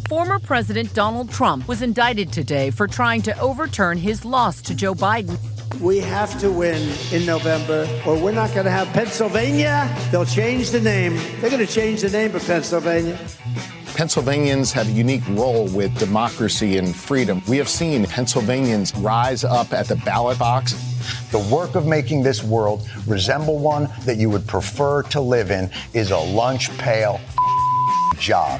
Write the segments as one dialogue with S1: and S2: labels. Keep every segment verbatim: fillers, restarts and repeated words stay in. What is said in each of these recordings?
S1: Former President Donald Trump was indicted today for trying to overturn his loss to Joe Biden.
S2: We have to win in November, or we're not going to have Pennsylvania. They'll change the name. They're going to change the name of Pennsylvania.
S3: Pennsylvanians have a unique role with democracy and freedom. We have seen Pennsylvanians rise up at the ballot box.
S4: The work of making this world resemble one that you would prefer to live in is a lunch pail job.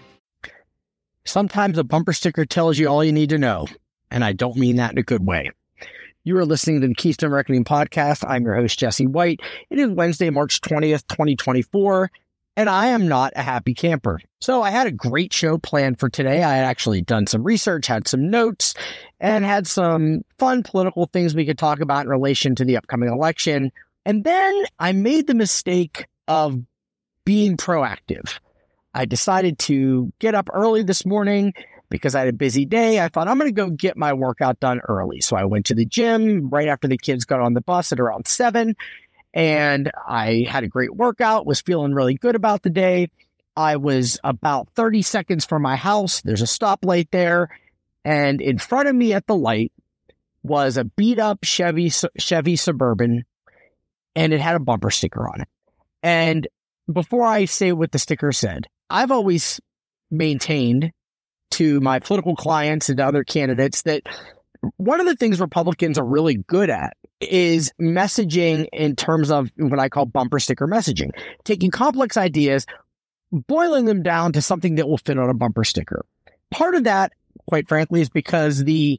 S5: Sometimes a bumper sticker tells you all you need to know, and I don't mean that in a good way. You are listening to the Keystone Reckoning Podcast. I'm your host, Jesse White. It is Wednesday, March twentieth, twenty twenty-four, and I am not a happy camper. So I had a great show planned for today. I had actually done some research, had some notes, and had some fun political things we could talk about in relation to the upcoming election. And then I made the mistake of being proactive. I decided to get up early this morning because I had a busy day. I thought I'm going to go get my workout done early. So I went to the gym right after the kids got on the bus at around seven. And I had a great workout, was feeling really good about the day. I was about thirty seconds from my house. There's a stoplight there. And in front of me at the light was a beat up Chevy, Chevy Suburban, and it had a bumper sticker on it. And before I say what the sticker said, I've always maintained to my political clients and to other candidates that one of the things Republicans are really good at is messaging in terms of what I call bumper sticker messaging, taking complex ideas, boiling them down to something that will fit on a bumper sticker. Part of that, quite frankly, is because the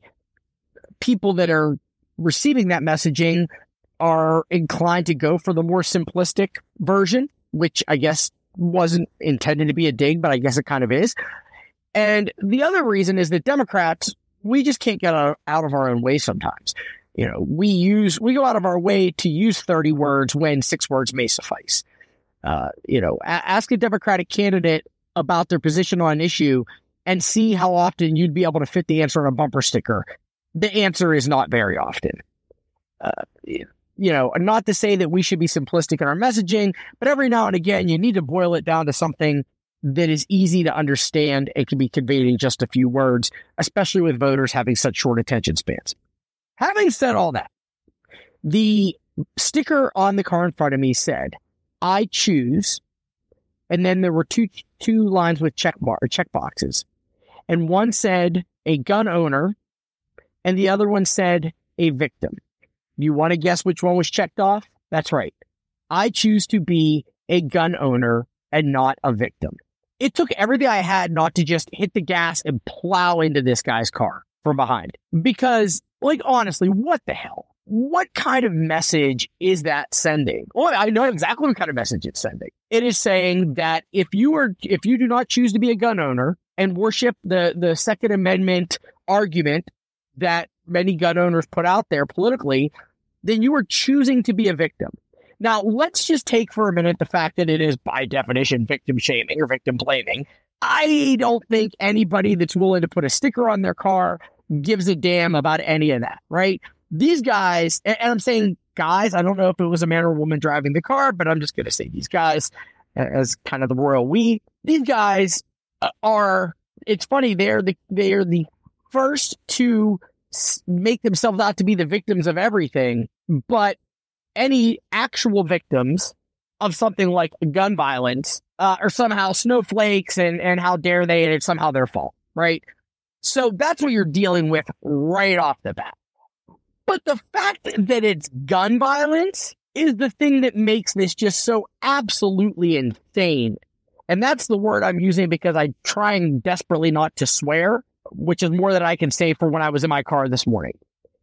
S5: people that are receiving that messaging are inclined to go for the more simplistic version, which I guess wasn't intended to be a dig, but I guess it kind of is. And the other reason is that Democrats, we just can't get out, out of our own way sometimes. You know, we use, we go out of our way to use thirty words when six words may suffice. Uh, you know, a- ask a Democratic candidate about their position on an issue and see how often you'd be able to fit the answer on a bumper sticker. The answer is not very often. Uh, you know, not to say that we should be simplistic in our messaging, but every now and again, you need to boil it down to something that is easy to understand and can be conveyed in just a few words, especially with voters having such short attention spans. Having said all that, the sticker on the car in front of me said, "I choose," and then there were two two lines with check bar check boxes, and one said a gun owner, and the other one said a victim. You want to guess which one was checked off? That's right. I choose to be a gun owner and not a victim. It took everything I had not to just hit the gas and plow into this guy's car from behind. Because, like, honestly, what the hell? What kind of message is that sending? Well, I know exactly what kind of message it's sending. It is saying that if you are, if you do not choose to be a gun owner and worship the, the Second Amendment argument that many gun owners put out there politically, then you are choosing to be a victim. Now, let's just take for a minute the fact that it is by definition victim shaming or victim blaming. I don't think anybody that's willing to put a sticker on their car gives a damn about any of that, right? These guys, and I'm saying guys, I don't know if it was a man or a woman driving the car, but I'm just going to say these guys as kind of the royal we. These guys are, it's funny, they're the, they're the first to make themselves out to be the victims of everything, but any actual victims of something like gun violence uh, are somehow snowflakes and, and how dare they, and it's somehow their fault, right? So that's what you're dealing with right off the bat. But the fact that it's gun violence is the thing that makes this just so absolutely insane. And that's the word I'm using because I'm trying desperately not to swear, which is more than I can say for when I was in my car this morning.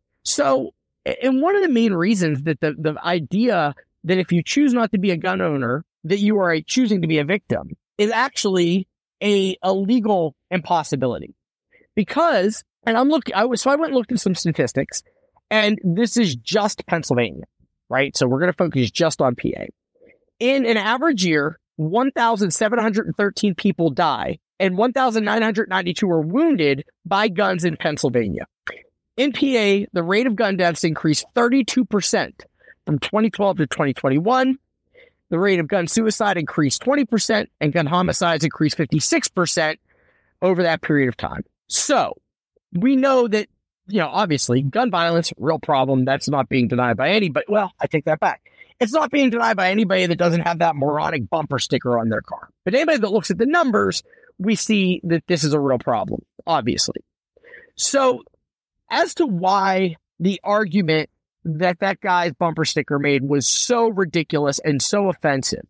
S5: So, and one of the main reasons that the, the idea that if you choose not to be a gun owner, that you are a choosing to be a victim is actually a, a legal impossibility. Because, and I'm looking, I was, so I went and looked at some statistics, and this is just Pennsylvania, right? So we're going to focus just on P A. In an average year, one thousand seven hundred thirteen people die and one thousand nine hundred ninety-two were wounded by guns in Pennsylvania. In P A, the rate of gun deaths increased thirty-two percent from twenty twelve to twenty twenty-one. The rate of gun suicide increased twenty percent and gun homicides increased fifty-six percent over that period of time. So we know that, you know, obviously gun violence, real problem. That's not being denied by anybody. Well, I take that back. It's not being denied by anybody that doesn't have that moronic bumper sticker on their car. But anybody that looks at the numbers, we see that this is a real problem, obviously. So as to why the argument that that guy's bumper sticker made was so ridiculous and so offensive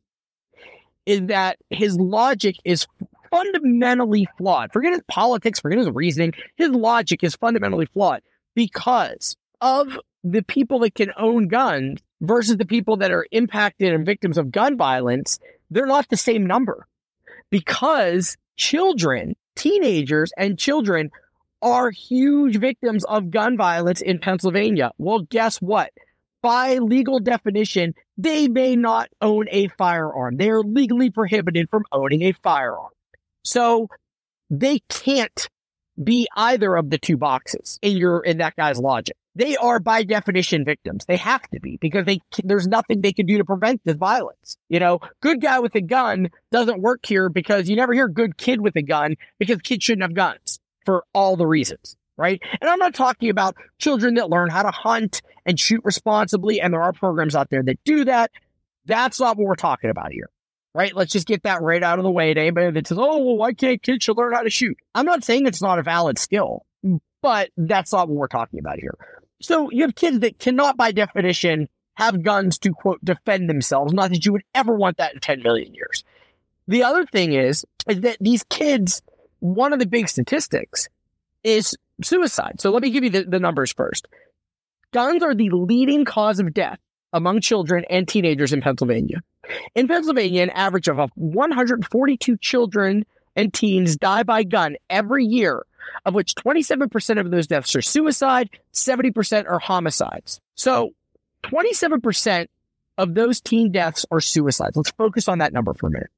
S5: is that his logic is fundamentally flawed. Forget his politics, forget his reasoning. His logic is fundamentally flawed because of the people that can own guns versus the people that are impacted and victims of gun violence. They're not the same number because children, teenagers and children are huge victims of gun violence in Pennsylvania. Well, guess what? By legal definition, they may not own a firearm. They are legally prohibited from owning a firearm. So they can't be either of the two boxes in your in that guy's logic. They are by definition victims. They have to be because they there's nothing they can do to prevent this violence. You know, good guy with a gun doesn't work here because you never hear good kid with a gun because kids shouldn't have guns for all the reasons, right? And I'm not talking about children that learn how to hunt and shoot responsibly, and there are programs out there that do that. That's not what we're talking about here, right? Let's just get that right out of the way to anybody that says, oh, well, why can't kids should learn how to shoot? I'm not saying it's not a valid skill, but that's not what we're talking about here. So you have kids that cannot, by definition, have guns to, quote, defend themselves. Not that you would ever want that in ten million years. The other thing is, is that these kids, one of the big statistics is suicide. So let me give you the, the numbers first. Guns are the leading cause of death among children and teenagers in Pennsylvania. In Pennsylvania, an average of one hundred forty-two children and teens die by gun every year, of which twenty-seven percent of those deaths are suicide, seventy percent are homicides. So twenty-seven percent of those teen deaths are suicides. Let's focus on that number for a minute.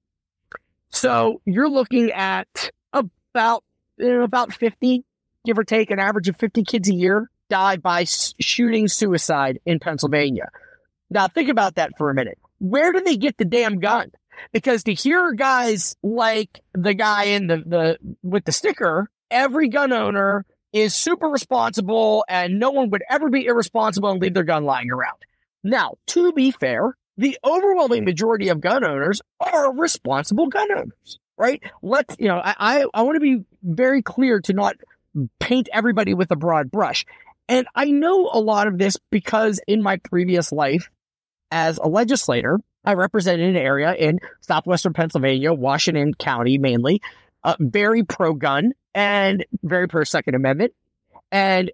S5: So you're looking at about, you know, about fifty, give or take, an average of fifty kids a year die by shooting suicide in Pennsylvania. Now think about that for a minute. Where do they get the damn gun? Because to hear guys like the guy in the, the with the sticker, every gun owner is super responsible and no one would ever be irresponsible and leave their gun lying around. Now, to be fair, the overwhelming majority of gun owners are responsible gun owners, right? Let's, you know, I, I, I want to be very clear to not paint everybody with a broad brush. And I know a lot of this because in my previous life as a legislator, I represented an area in southwestern Pennsylvania, Washington County mainly, uh, very pro-gun and very pro-Second Amendment. And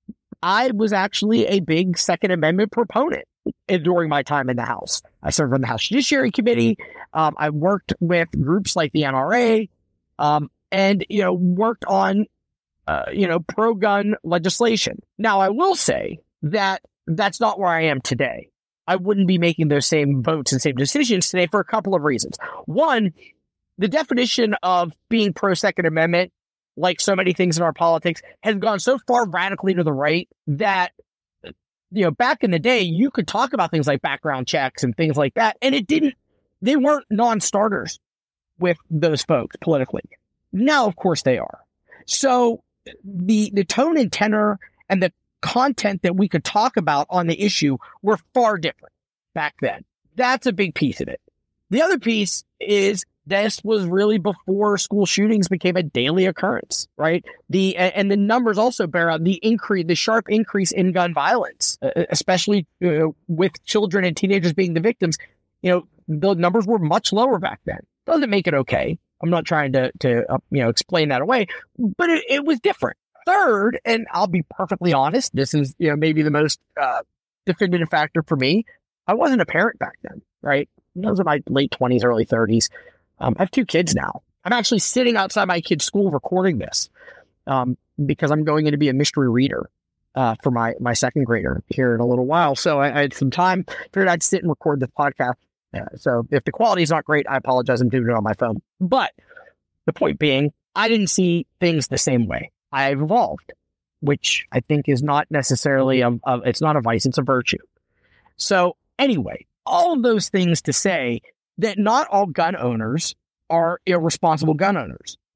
S5: I was actually a big Second Amendment proponent during my time in the House. I served on the House Judiciary Committee. Um, I worked with groups like the N R A um, and, you know, worked on, uh, you know, pro-gun legislation. Now, I will say that that's not where I am today. I wouldn't be making those same votes and same decisions today for a couple of reasons. One, the definition of being pro-Second Amendment, like so many things in our politics, has gone so far radically to the right that, you know, back in the day, you could talk about things like background checks and things like that, and it didn't, they weren't non-starters with those folks politically. Now, of course, they are. So the the tone and tenor and the content that we could talk about on the issue were far different back then. That's a big piece of it. The other piece is this was really before school shootings became a daily occurrence, right? The and the numbers also bear out the increase, the sharp increase in gun violence, especially uh, with children and teenagers being the victims. You know, the numbers were much lower back then. Doesn't make it okay. I'm not trying to to uh, you know explain that away, but it, it was different. Third, and I'll be perfectly honest, this is, you know, maybe the most uh, definitive factor for me. I wasn't a parent back then, right? Those are my late twenties, early thirties. Um, I have two kids now. I'm actually sitting outside my kid's school recording this um, because I'm going in to be a mystery reader uh, for my, my second grader here in a little while. So I, I had some time, figured I'd sit and record this podcast. Uh, so if the quality is not great, I apologize. I'm doing it on my phone. But the point being, I didn't see things the same way. I've evolved, which I think is not necessarily, a, a, it's not a vice, it's a virtue. So anyway, all of those things to say that not all gun owners are irresponsible gun owners.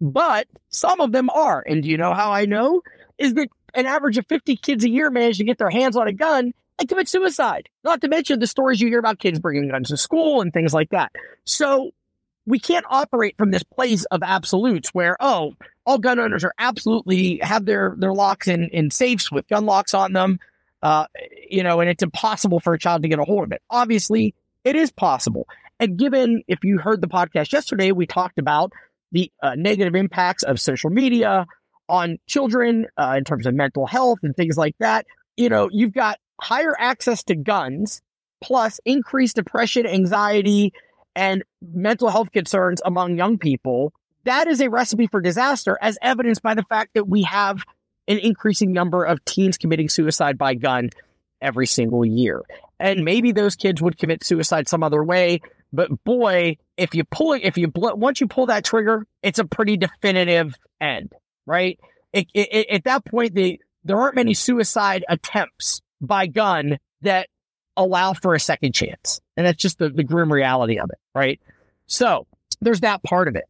S5: but some of them are. And do you know how I know? Is that an average of fifty kids a year manage to get their hands on a gun and commit suicide. Not to mention the stories you hear about kids bringing guns to school and things like that. So we can't operate from this place of absolutes where, oh, all gun owners are absolutely have their, their locks in, in safes with gun locks on them, uh, you know, and it's impossible for a child to get a hold of it. Obviously, it is possible. And given, if you heard the podcast yesterday, we talked about the uh, negative impacts of social media on children uh, in terms of mental health and things like that. You know, you've got higher access to guns, plus increased depression, anxiety, and mental health concerns among young people. That is a recipe for disaster, as evidenced by the fact that we have an increasing number of teens committing suicide by gun every single year. And maybe those kids would commit suicide some other way, but boy, if you pull it, if you once you pull that trigger, it's a pretty definitive end, right? It, it, at that point, the, there aren't many suicide attempts by gun that allow for a second chance. And that's just the, the grim reality of it, right? So there's that part of it.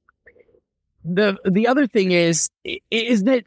S5: The the other thing is, is that,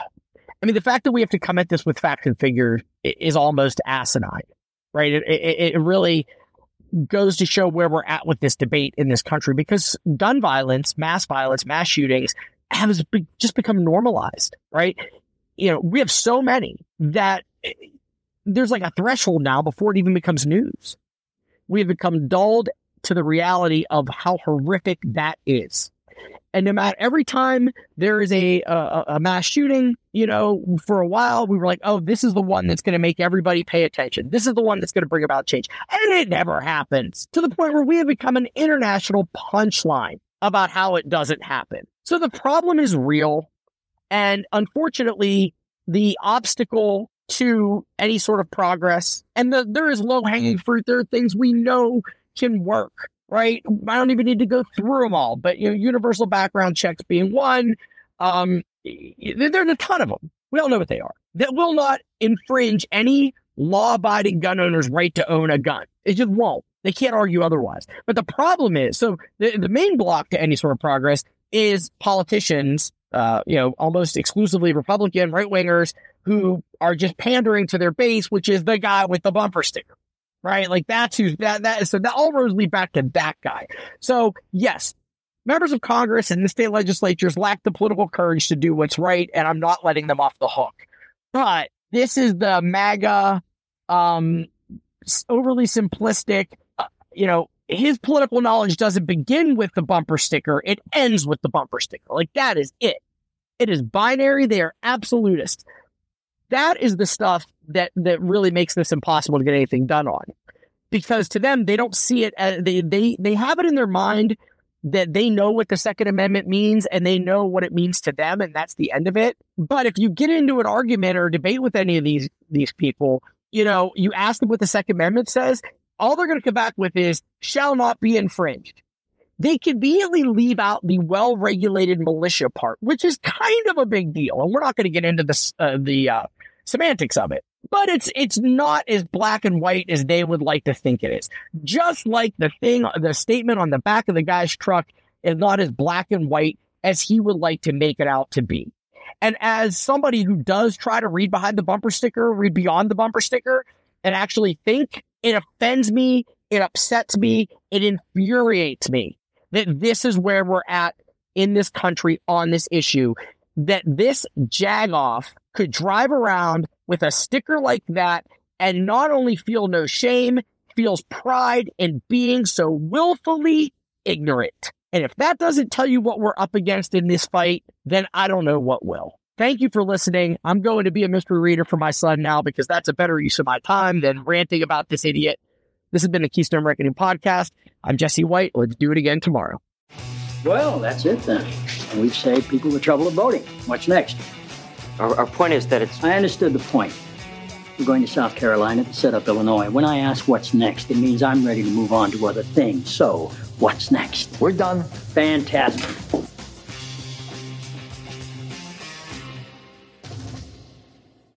S5: I mean, the fact that we have to come at this with facts and figures is almost asinine, right? It, it, it really goes to show where we're at with this debate in this country, because gun violence, mass violence, mass shootings have just become normalized, right? You know, we have so many that there's like a threshold now before it even becomes news. We have become dulled to the reality of how horrific that is. And no matter, every time there is a, a a mass shooting, you know, for a while, we were like, oh, this is the one that's going to make everybody pay attention. This is the one that's going to bring about change. And it never happens, to the point where we have become an international punchline about how it doesn't happen. So the problem is real. And unfortunately, the obstacle to any sort of progress, and the, there is low-hanging fruit. There are things we know can work, right? I don't even need to go through them all, but you know, universal background checks being one. Um, there's a ton of them. We all know what they are. That will not infringe any law-abiding gun owner's right to own a gun. It just won't. They can't argue otherwise. But the problem is, so the, the main block to any sort of progress is politicians, uh, you know, almost exclusively Republican right-wingers who are just pandering to their base, which is the guy with the bumper sticker, right? Like that's who that, that is. So that all roads lead back to that guy. So yes, members of Congress and the state legislatures lack the political courage to do what's right. And I'm not letting them off the hook, but this is the MAGA, um, overly simplistic, uh, you know, his political knowledge doesn't begin with the bumper sticker. It ends with the bumper sticker. Like that is it. It is binary. They are absolutists. That is the stuff that, that really makes this impossible to get anything done on, because to them, they don't see it as they, they, they have it in their mind that they know what the Second Amendment means and they know what it means to them. And that's the end of it. But if you get into an argument or debate with any of these, these people, you know, you ask them what the Second Amendment says, all they're going to come back with is shall not be infringed. They conveniently leave out the well-regulated militia part, which is kind of a big deal. And we're not going to get into the, uh, the uh, semantics of it, but it's it's not as black and white as they would like to think it is. Just like the thing, the statement on the back of the guy's truck is not as black and white as he would like to make it out to be. And as somebody who does try to read behind the bumper sticker, read beyond the bumper sticker, and actually think, it offends me, it upsets me, it infuriates me that this is where we're at in this country on this issue, that this jagoff could drive around with a sticker like that and not only feel no shame, feels pride in being so willfully ignorant. And if that doesn't tell you what we're up against in this fight, then I don't know what will. Thank you for listening. I'm going to be a mystery reader for my son now, because that's a better use of my time than ranting about this idiot. This has been the Keystone Reckoning Podcast. I'm Jesse White. Let's do it again tomorrow.
S6: Well, that's it then. We've saved people the trouble of voting. What's next?
S7: Our, our point is that it's...
S6: I understood the point. We're going to South Carolina to set up Illinois. When I ask what's next, it means I'm ready to move on to other things. So, what's next?
S4: We're done.
S6: Fantastic.